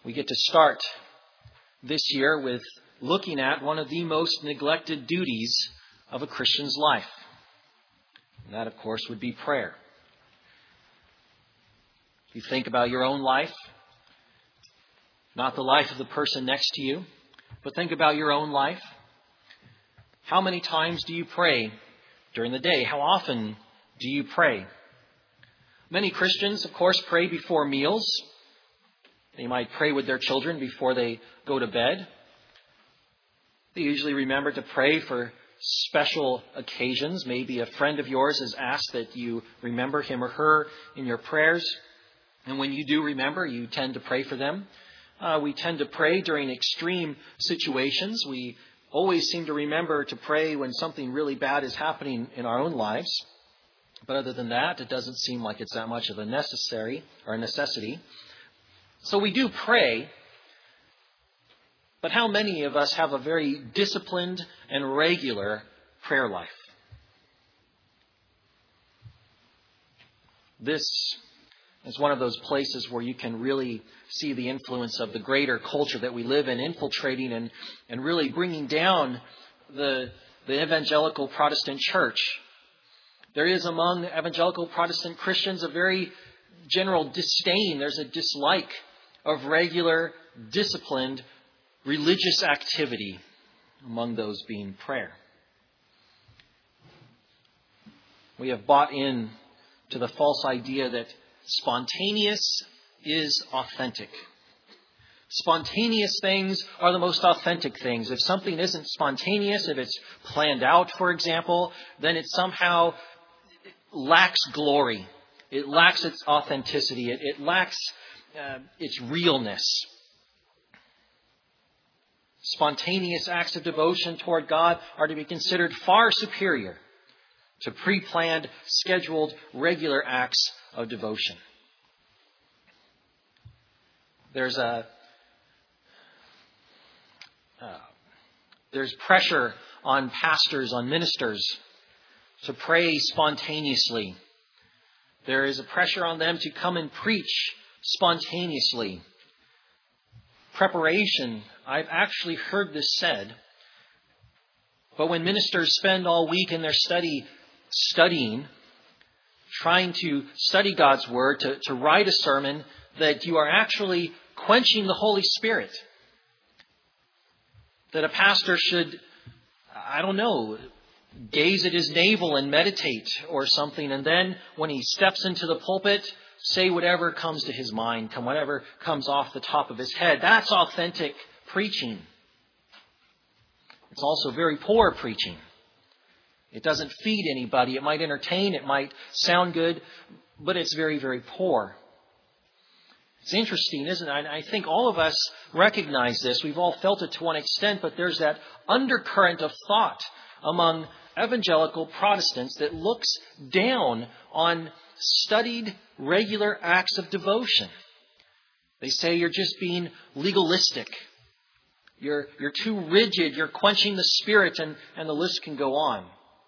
we get to start this year with looking at one of the most neglected duties of a Christian's life. And that, of course, would be prayer. If you think about your own life, not the life of the person next to you, but think about your own life. How many times do you pray during the day? How often do you pray? Many Christians, of course, pray before meals. They might pray with their children before they go to bed. They usually remember to pray for special occasions. Maybe a friend of yours has asked that you remember him or her in your prayers. And when you do remember, you tend to pray for them. We tend to pray during extreme situations. We always seem to remember to pray when something really bad is happening in our own lives. But other than that, it doesn't seem like it's that much of a necessity. So we do pray. But how many of us have a very disciplined and regular prayer life? This is one of those places where you can really see the influence of the greater culture that we live in, infiltrating and really bringing down the evangelical Protestant church. There is among evangelical Protestant Christians a very general disdain. There's a dislike of regular, disciplined, religious activity, among those being prayer. We have bought in to the false idea that spontaneous is authentic. Spontaneous things are the most authentic things. If something isn't spontaneous, if it's planned out, for example, then it somehow lacks glory. It lacks its authenticity. It lacks its realness. Spontaneous acts of devotion toward God are to be considered far superior to pre-planned, scheduled, regular acts of devotion. There's pressure on pastors, on ministers, to pray spontaneously. There is a pressure on them to come and preach spontaneously. Preparation, I've actually heard this said, but when ministers spend all week in their studying, trying to study God's Word, to write a sermon, that you are actually quenching the Holy Spirit. That a pastor should, gaze at his navel and meditate or something, and then when he steps into the pulpit, say whatever comes to his mind, whatever comes off the top of his head. That's authentic preaching. It's also very poor preaching. It doesn't feed anybody. It might entertain, it might sound good, but it's very, very poor. It's interesting, isn't it? I think all of us recognize this. We've all felt it to one extent, but there's that undercurrent of thought among evangelical Protestants that looks down on studied, regular acts of devotion. They say you're just being legalistic. You're too rigid. You're quenching the Spirit, and the list can go on.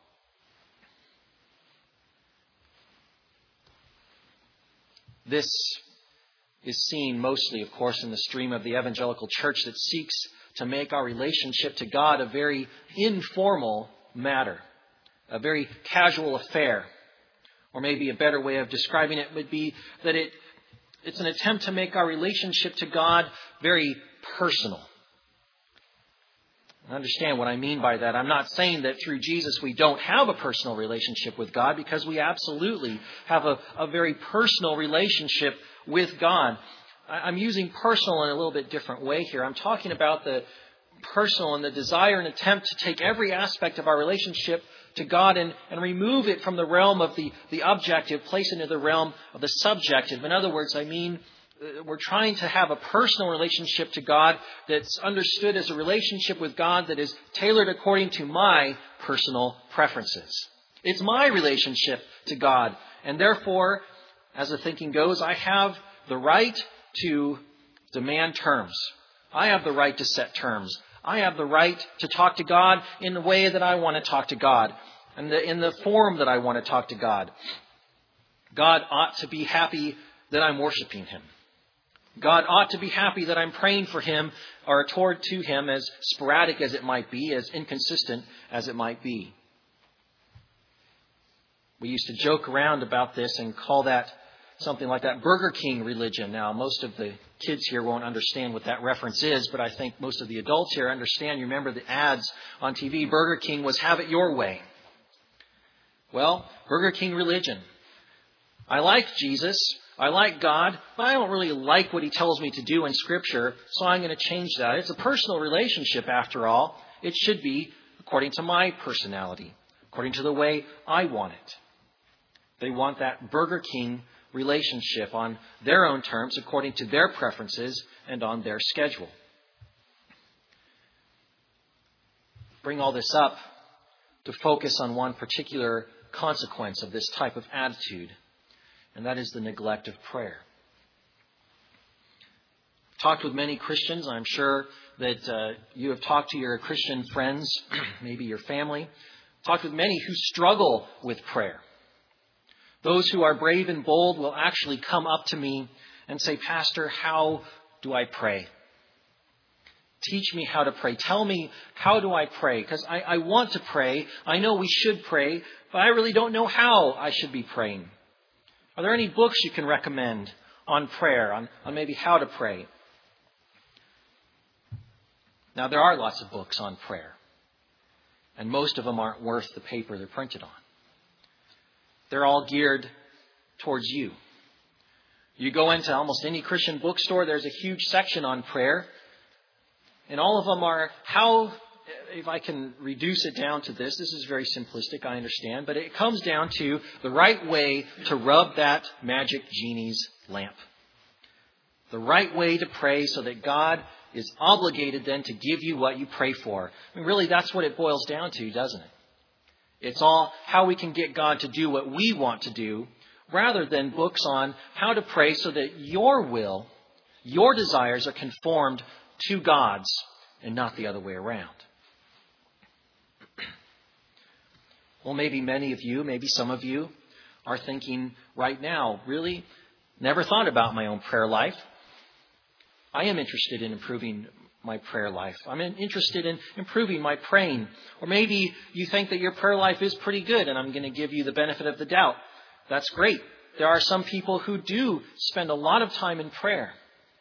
This is seen mostly, of course, in the stream of the evangelical church that seeks to make our relationship to God a very informal matter, a very casual affair. Or maybe a better way of describing it would be that it's an attempt to make our relationship to God very personal. Understand what I mean by that. I'm not saying that through Jesus we don't have a personal relationship with God, because we absolutely have a very personal relationship with God. I'm using personal in a little bit different way here. I'm talking about the personal and the desire and attempt to take every aspect of our relationship to God and remove it from the realm of the objective, place it into the realm of the subjective. In other words, we're trying to have a personal relationship to God that's understood as a relationship with God that is tailored according to my personal preferences. It's my relationship to God. And therefore, as the thinking goes, I have the right to demand terms. I have the right to set terms. I have the right to talk to God in the way that I want to talk to God, and in the form that I want to talk to God. God ought to be happy that I'm worshiping Him. God ought to be happy that I'm praying for him or to him, as sporadic as it might be, as inconsistent as it might be. We used to joke around about this and call that something like that Burger King religion. Now, most of the kids here won't understand what that reference is, but I think most of the adults here understand. You remember the ads on TV. Burger King was have it your way. Well, Burger King religion. I like Jesus. I like God, but I don't really like what he tells me to do in Scripture, so I'm going to change that. It's a personal relationship, after all. It should be according to my personality, according to the way I want it. They want that Burger King relationship on their own terms, according to their preferences and on their schedule. Bring all this up to focus on one particular consequence of this type of attitude, and that is the neglect of prayer. I've talked with many Christians. I'm sure that you have talked to your Christian friends, maybe your family. Talked with many who struggle with prayer. Those who are brave and bold will actually come up to me and say, Pastor, how do I pray? Teach me how to pray. Tell me, how do I pray? Because I want to pray. I know we should pray, but I really don't know how I should be praying. Are there any books you can recommend on prayer, on maybe how to pray? Now, there are lots of books on prayer, and most of them aren't worth the paper they're printed on. They're all geared towards you. You go into almost any Christian bookstore, there's a huge section on prayer. And all of them are how, if I can reduce it down to this is very simplistic, I understand, but it comes down to the right way to rub that magic genie's lamp. The right way to pray so that God is obligated then to give you what you pray for. I mean, really, that's what it boils down to, doesn't it? It's all how we can get God to do what we want to do, rather than books on how to pray so that your will, your desires are conformed to God's and not the other way around. Well, maybe many of you, maybe some of you are thinking right now, really, never thought about my own prayer life. I am interested in improving my prayer life. I'm interested in improving my praying. Or maybe you think that your prayer life is pretty good and I'm going to give you the benefit of the doubt. That's great. There are some people who do spend a lot of time in prayer.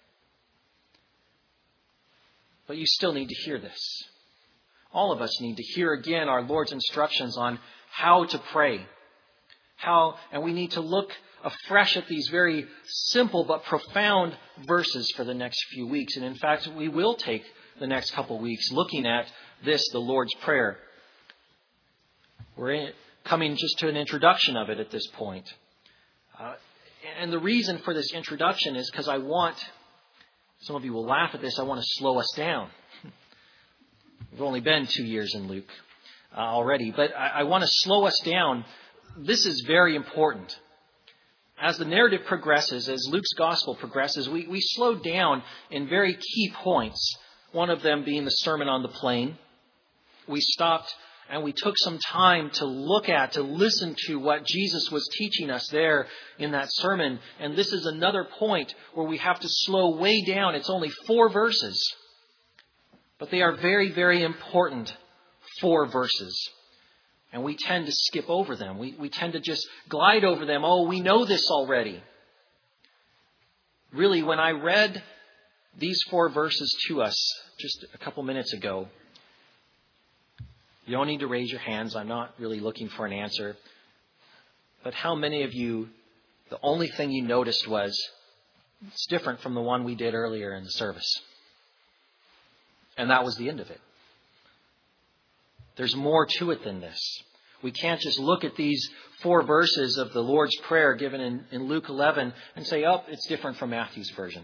But you still need to hear this. All of us need to hear again our Lord's instructions on how to pray. And we need to look afresh at these very simple but profound verses for the next few weeks. And in fact, we will take the next couple of weeks looking at this, the Lord's Prayer. We're coming just to an introduction of it at this point. And the reason for this introduction is because some of you will laugh at this, I want to slow us down. We've only been 2 years in Luke already, but I want to slow us down. This is very important. As the narrative progresses, as Luke's gospel progresses, we slow down in very key points. One of them being the Sermon on the Plain. We stopped and we took some time to listen to what Jesus was teaching us there in that sermon. And this is another point where we have to slow way down. It's only 4 verses. But they are very, very important 4 verses. And we tend to skip over them. We tend to just glide over them. Oh, we know this already. Really, when I read these 4 verses to us just a couple minutes ago, you don't need to raise your hands. I'm not really looking for an answer. But how many of you, the only thing you noticed was it's different from the one we did earlier in the service? And that was the end of it. There's more to it than this. We can't just look at these 4 verses of the Lord's Prayer given in Luke 11 and say, oh, it's different from Matthew's version.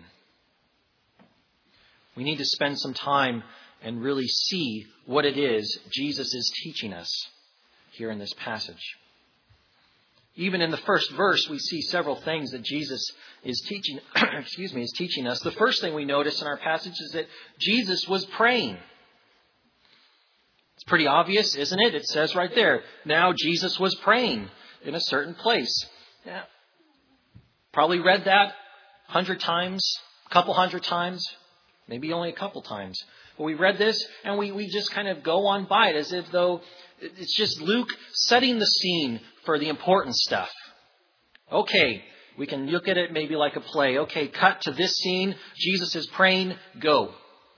We need to spend some time and really see what it is Jesus is teaching us here in this passage. Even in the first verse, we see several things that Jesus is teaching, is teaching us. The first thing we notice in our passage is that Jesus was praying. It's pretty obvious, isn't it? It says right there, now Jesus was praying in a certain place. Yeah. Probably read that 100 times A couple hundred times? Maybe only a couple times. But we read this and we just kind of go on by it as if though it's just Luke setting the scene for the important stuff. Okay, we can look at it maybe like a play. Okay, cut to this scene. Jesus is praying. Go.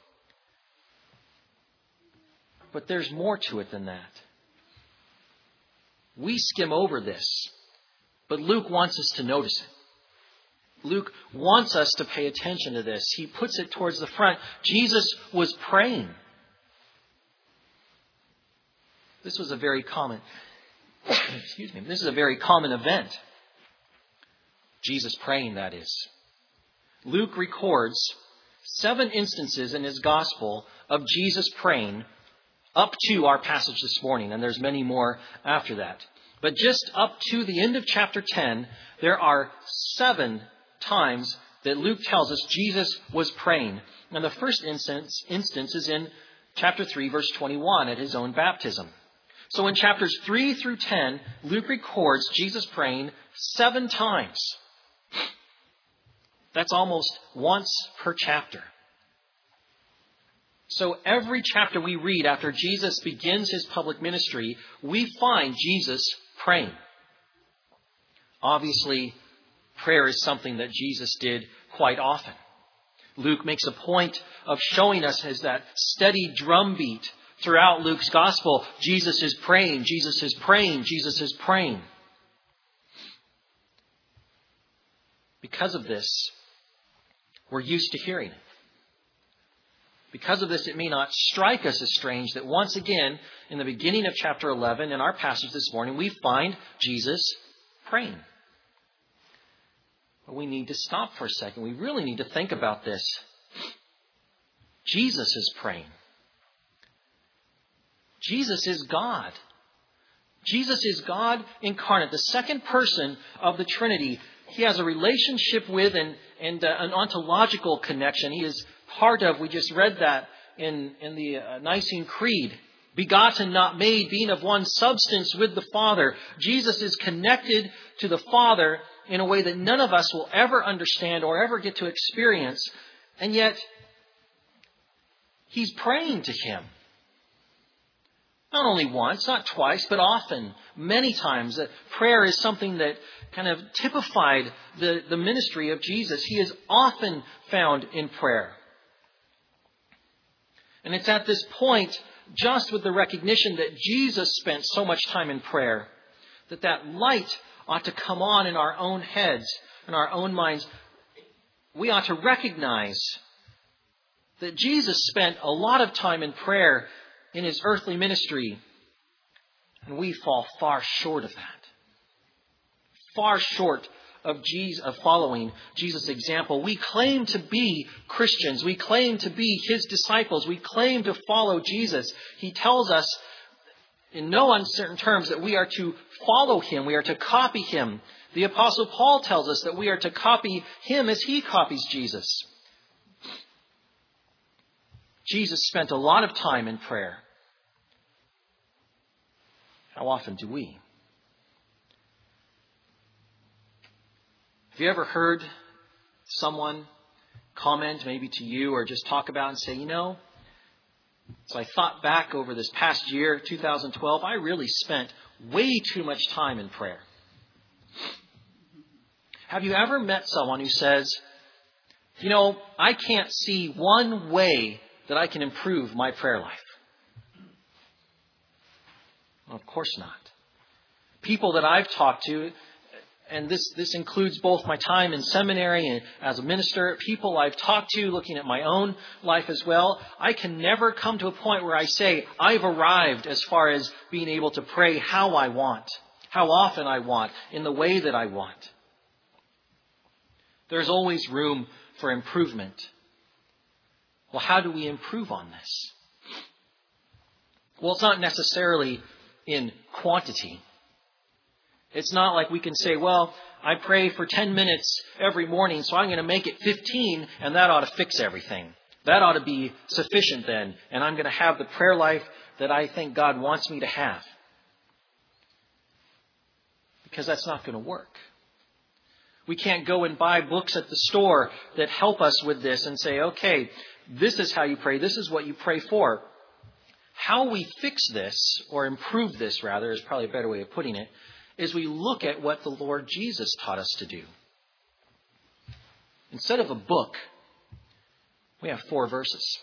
But there's more to it than that. We skim over this, but Luke wants us to notice it. Luke wants us to pay attention to this. He puts it towards the front. Jesus was praying. This was a very common, this is a very common event. Jesus praying, that is. Luke records 7 instances in his gospel of Jesus praying up to our passage this morning, and there's many more after that. But just up to the end of chapter 10, there are 7 times that Luke tells us Jesus was praying. And the first instance is in chapter 3, verse 21, at his own baptism. So in chapters 3 through 10, Luke records Jesus praying 7 times. That's almost once per chapter. So every chapter we read after Jesus begins his public ministry, we find Jesus praying. Obviously, prayer is something that Jesus did quite often. Luke makes a point of showing us as that steady drumbeat throughout Luke's gospel. Jesus is praying, Jesus is praying, Jesus is praying. Because of this, we're used to hearing it. Because of this, it may not strike us as strange that once again, in the beginning of chapter 11, in our passage this morning, we find Jesus praying. But we need to stop for a second. We really need to think about this. Jesus is praying. Jesus is God. Jesus is God incarnate, the second person of the Trinity. He has a relationship with and an ontological connection. He is part of, we just read that in the Nicene Creed, begotten, not made, being of one substance with the Father. Jesus is connected to the Father in a way that none of us will ever understand or ever get to experience. And yet, he's praying to him. Not only once, not twice, but often, many times. That prayer is something that kind of typified the ministry of Jesus. He is often found in prayer. And it's at this point, just with the recognition that Jesus spent so much time in prayer, that light ought to come on in our own heads, in our own minds. We ought to recognize that Jesus spent a lot of time in prayer in his earthly ministry, and we fall far short of that. Far short of following Jesus' example. We claim to be Christians. We claim to be his disciples. We claim to follow Jesus. He tells us in no uncertain terms that we are to follow him. We are to copy him. The Apostle Paul tells us that we are to copy him as he copies Jesus. Jesus spent a lot of time in prayer. How often do we? Have you ever heard someone comment maybe to you or just talk about and say, so I thought back over this past year, 2012, I really spent way too much time in prayer. Have you ever met someone who says, I can't see one way that I can improve my prayer life? Well, of course not. People that I've talked to, and this includes both my time in seminary and as a minister, people I've talked to looking at my own life as well, I can never come to a point where I say, I've arrived as far as being able to pray how I want, how often I want, in the way that I want. There's always room for improvement. Well, how do we improve on this? Well, it's not necessarily in quantity. It's not like we can say, well, I pray for 10 minutes every morning, so I'm going to make it 15, and that ought to fix everything. That ought to be sufficient then, and I'm going to have the prayer life that I think God wants me to have. Because that's not going to work. We can't go and buy books at the store that help us with this and say, okay, this is how you pray. This is what you pray for. How we fix this, or improve this rather, is probably a better way of putting it, is we look at what the Lord Jesus taught us to do. Instead of a book, we have 4 verses.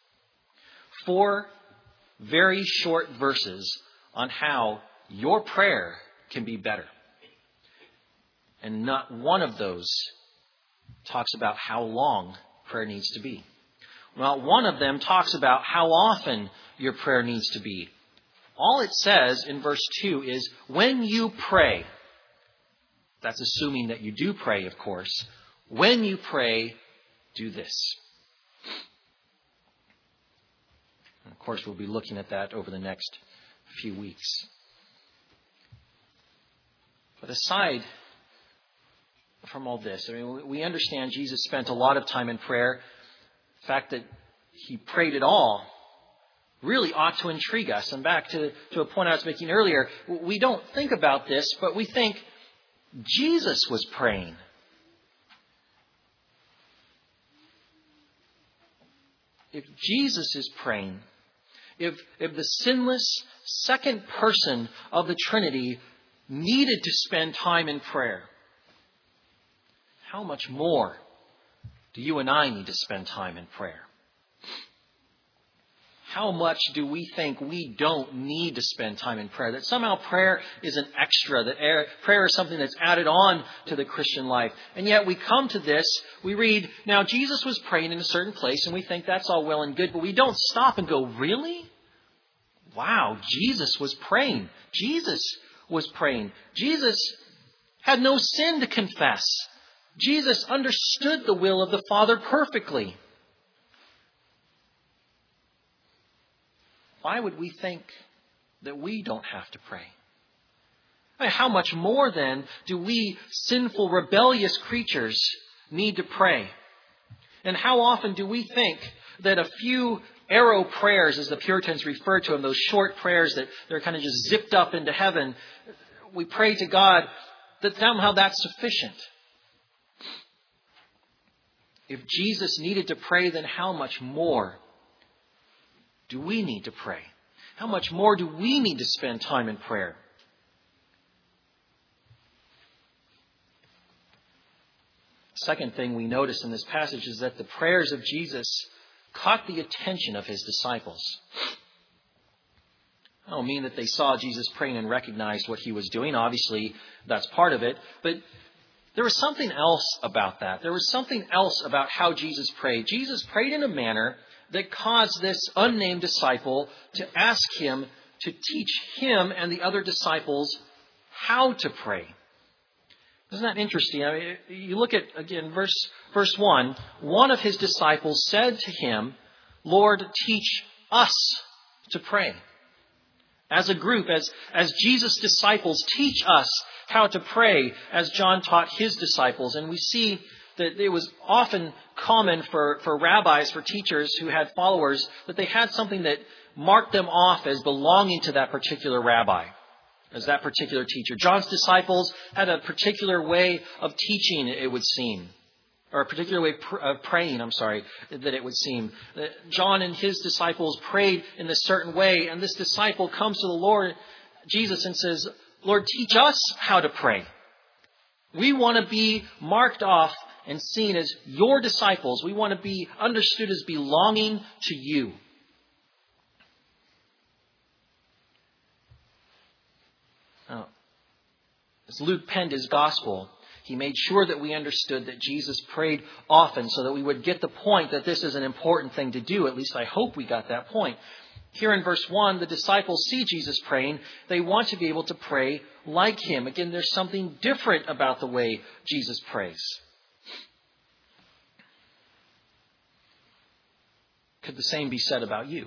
4 very short verses on how your prayer can be better. And not one of those talks about how long prayer needs to be. Not one of them talks about how often your prayer needs to be. All it says in verse 2 is, when you pray, that's assuming that you do pray, of course, when you pray, do this. And of course, we'll be looking at that over the next few weeks. But aside from all this, I mean, we understand Jesus spent a lot of time in prayer. The fact that he prayed at all really ought to intrigue us. And back to a point I was making earlier, we don't think about this, but we think Jesus was praying. If Jesus is praying, if the sinless second person of the Trinity needed to spend time in prayer, how much more do you and I need to spend time in prayer? How much do we think we don't need to spend time in prayer? That somehow prayer is an extra, that prayer is something that's added on to the Christian life. And yet we come to this, we read, now Jesus was praying in a certain place, and we think that's all well and good, but we don't stop and go, really? Wow, Jesus was praying. Jesus was praying. Jesus had no sin to confess. Jesus understood the will of the Father perfectly. Why would we think that we don't have to pray? I mean, how much more then do we sinful, rebellious creatures need to pray? And how often do we think that a few arrow prayers, as the Puritans referred to them, those short prayers that they're kind of just zipped up into heaven, we pray to God, that somehow that's sufficient? If Jesus needed to pray, then how much more do we need to pray? How much more do we need to spend time in prayer? Second thing we notice in this passage is that the prayers of Jesus caught the attention of his disciples. I don't mean that they saw Jesus praying and recognized what he was doing. Obviously, that's part of it. But there was something else about that. There was something else about how Jesus prayed. Jesus prayed in a manner that caused this unnamed disciple to ask him to teach him and the other disciples how to pray. Isn't that interesting? I mean, you look at, again, verse 1. One of his disciples said to him, Lord, teach us to pray. As a group, as Jesus' disciples, teach us how to pray as John taught his disciples. And we see that it was often common for rabbis, for teachers who had followers, that they had something that marked them off as belonging to that particular rabbi, as that particular teacher. John's disciples had a particular way of teaching, it would seem, or a particular way of praying, that it would seem. John and his disciples prayed in a certain way, and this disciple comes to the Lord Jesus and says, Lord, teach us how to pray. We want to be marked off and seen as your disciples. We want to be understood as belonging to you. Now, as Luke penned his gospel, he made sure that we understood that Jesus prayed often so that we would get the point that this is an important thing to do. At least I hope we got that point. Here in verse 1, the disciples see Jesus praying. They want to be able to pray like him. Again, there's something different about the way Jesus prays. Could the same be said about you?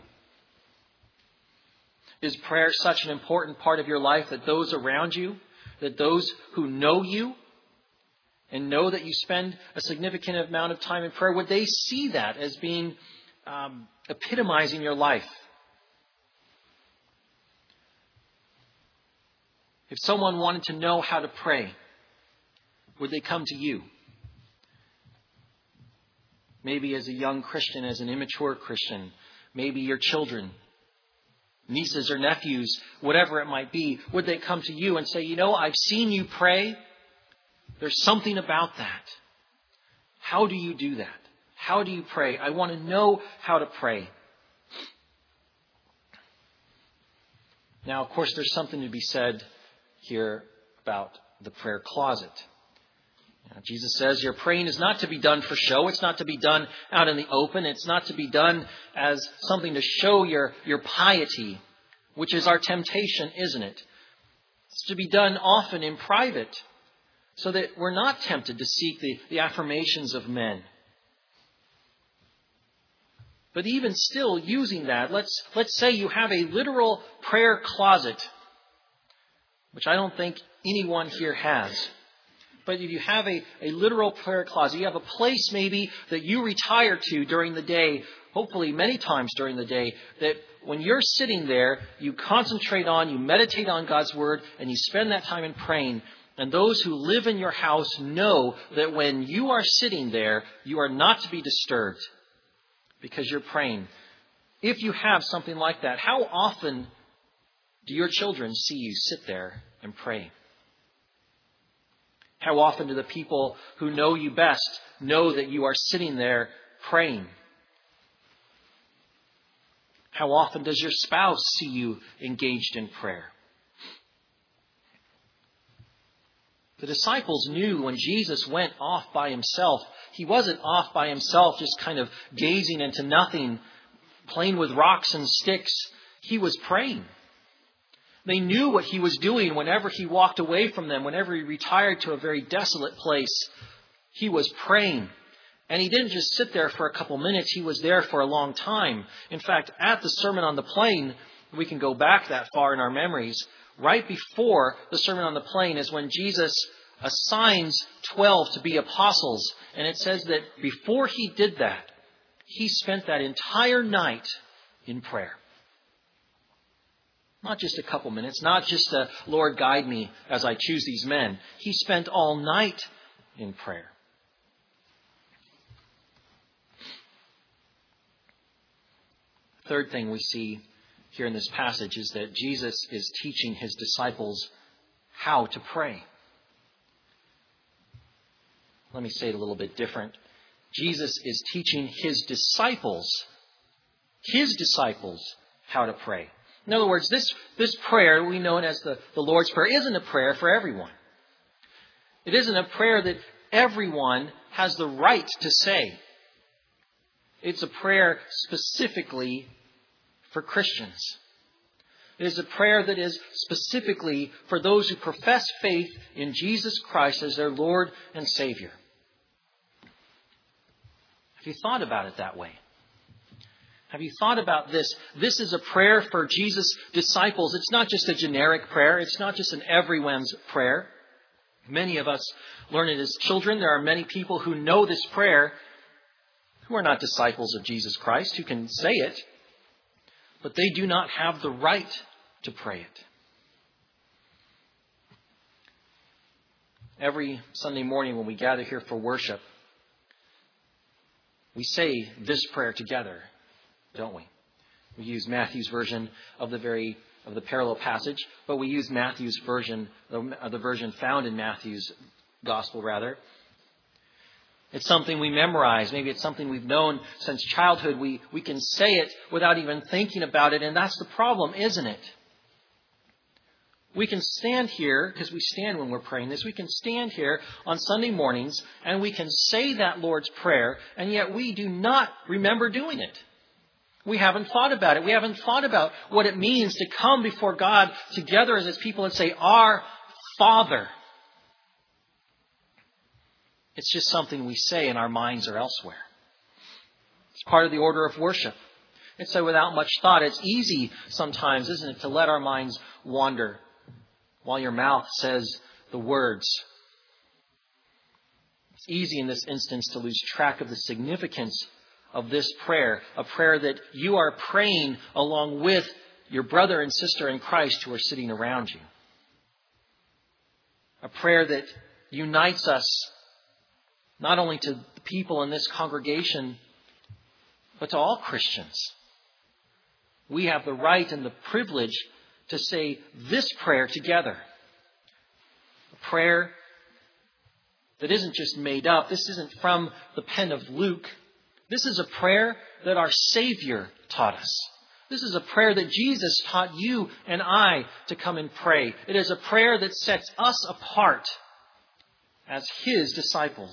Is prayer such an important part of your life that those around you, that those who know you and know that you spend a significant amount of time in prayer, would they see that as being epitomizing your life? If someone wanted to know how to pray, Would they come to you? Maybe as a young Christian, as an immature Christian, maybe your children, nieces or nephews, whatever it might be, would they come to you and say, I've seen you pray. There's something about that. How do you do that? How do you pray? I want to know how to pray. Now, of course, there's something to be said here about the prayer closet. Jesus says your praying is not to be done for show. It's not to be done out in the open. It's not to be done as something to show your piety, which is our temptation, isn't it? It's to be done often in private so that we're not tempted to seek the affirmations of men. But even still using that, let's say you have a literal prayer closet, which I don't think anyone here has. But if you have a literal prayer closet, you have a place maybe that you retire to during the day, hopefully many times during the day, that when you're sitting there, you concentrate on, you meditate on God's Word, and you spend that time in praying. And those who live in your house know that when you are sitting there, you are not to be disturbed because you're praying. If you have something like that, how often do your children see you sit there and pray? How often do the people who know you best know that you are sitting there praying? How often does your spouse see you engaged in prayer? The disciples knew when Jesus went off by himself, he wasn't off by himself just kind of gazing into nothing, playing with rocks and sticks. He was praying. They knew what he was doing whenever he walked away from them, whenever he retired to a very desolate place. He was praying. And he didn't just sit there for a couple minutes. He was there for a long time. In fact, at the Sermon on the Plain, we can go back that far in our memories. Right before the Sermon on the Plain is when Jesus assigns 12 to be apostles. And it says that before he did that, he spent that entire night in prayer. Not just a couple minutes, not just a Lord guide me as I choose these men. He spent all night in prayer. Third thing we see here in this passage is that Jesus is teaching his disciples how to pray. Let me say it a little bit different. Jesus is teaching his disciples how to pray. In other words, this prayer, we know it as the Lord's Prayer, isn't a prayer for everyone. It isn't a prayer that everyone has the right to say. It's a prayer specifically for Christians. It is a prayer that is specifically for those who profess faith in Jesus Christ as their Lord and Savior. Have you thought about it that way? Have you thought about this? This is a prayer for Jesus' disciples. It's not just a generic prayer. It's not just an everyone's prayer. Many of us learn it as children. There are many people who know this prayer who are not disciples of Jesus Christ, who can say it, but they do not have the right to pray it. Every Sunday morning when we gather here for worship, we say this prayer together, don't we? We use Matthew's version of the parallel passage, but we use Matthew's version, the version found in Matthew's gospel, rather. It's something we memorize. Maybe it's something we've known since childhood. We can say it without even thinking about it, and that's the problem, isn't it? We can stand here, because we stand when we're praying this, we can stand here on Sunday mornings and we can say that Lord's Prayer, and yet we do not remember doing it. We haven't thought about it. We haven't thought about what it means to come before God together as His people and say, Our Father. It's just something we say and our minds are elsewhere. It's part of the order of worship. And so without much thought, it's easy sometimes, isn't it, to let our minds wander while your mouth says the words. It's easy in this instance to lose track of the significance of this prayer, a prayer that you are praying along with your brother and sister in Christ who are sitting around you. A prayer that unites us not only to the people in this congregation, but to all Christians. We have the right and the privilege to say this prayer together. A prayer that isn't just made up. This isn't from the pen of Luke. This is a prayer that our Savior taught us. This is a prayer that Jesus taught you and I to come and pray. It is a prayer that sets us apart as His disciples.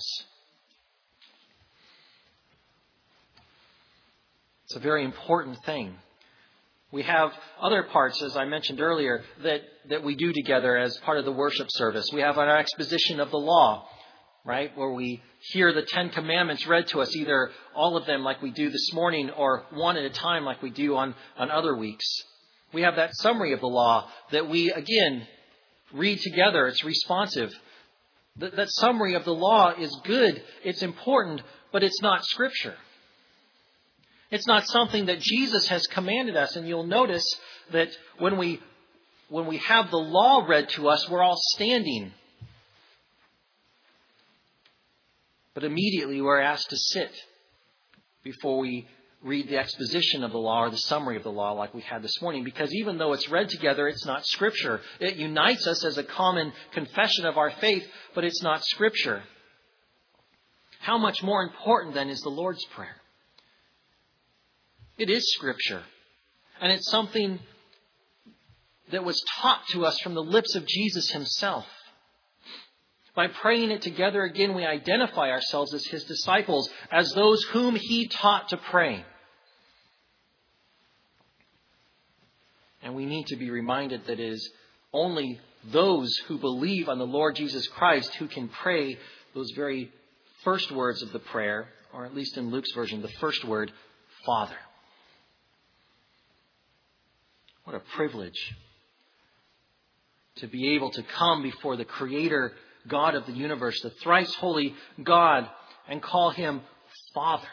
It's a very important thing. We have other parts, as I mentioned earlier, that we do together as part of the worship service. We have our exposition of the law, right, where we hear the 10 Commandments read to us, either all of them like we do this morning or one at a time like we do on other weeks. We have that summary of the law that we, again, read together. It's responsive. That summary of the law is good. It's important, but it's not Scripture. It's not something that Jesus has commanded us. And you'll notice that when we have the law read to us, we're all standing. But immediately we're asked to sit before we read the exposition of the law or the summary of the law like we had this morning. Because even though it's read together, it's not Scripture. It unites us as a common confession of our faith, but it's not Scripture. How much more important then is the Lord's Prayer? It is Scripture. And it's something that was taught to us from the lips of Jesus Himself. By praying it together again, we identify ourselves as His disciples, as those whom He taught to pray. And we need to be reminded that it is only those who believe on the Lord Jesus Christ who can pray those very first words of the prayer, or at least in Luke's version, the first word, Father. What a privilege to be able to come before the Creator God of the universe, the thrice holy God, and call Him Father.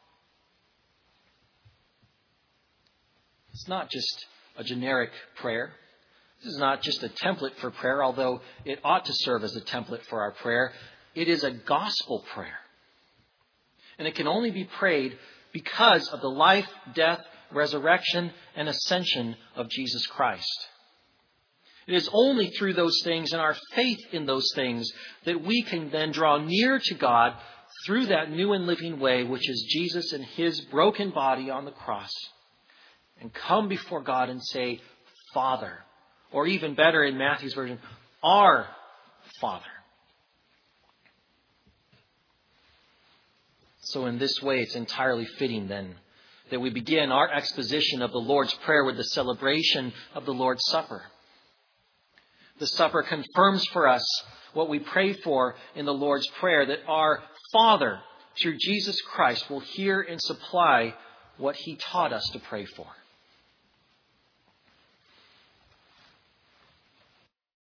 It's not just a generic prayer. This is not just a template for prayer, although it ought to serve as a template for our prayer. It is a gospel prayer. And it can only be prayed because of the life, death, resurrection, and ascension of Jesus Christ. It is only through those things and our faith in those things that we can then draw near to God through that new and living way, which is Jesus and His broken body on the cross, and come before God and say, Father, or even better in Matthew's version, our Father. So in this way, it's entirely fitting then that we begin our exposition of the Lord's Prayer with the celebration of the Lord's Supper. The supper confirms for us what we pray for in the Lord's Prayer, that our Father, through Jesus Christ, will hear and supply what He taught us to pray for.